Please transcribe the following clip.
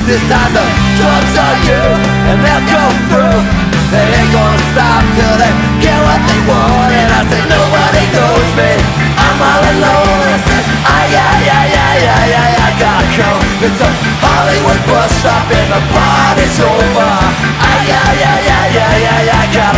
This time the drums are you, and they'll go through. They ain't gonna stop till they get what they want. And I say nobody knows me, I'm all alone. I say I gotta go. It's a Hollywood bus stop and the party's over. I gotta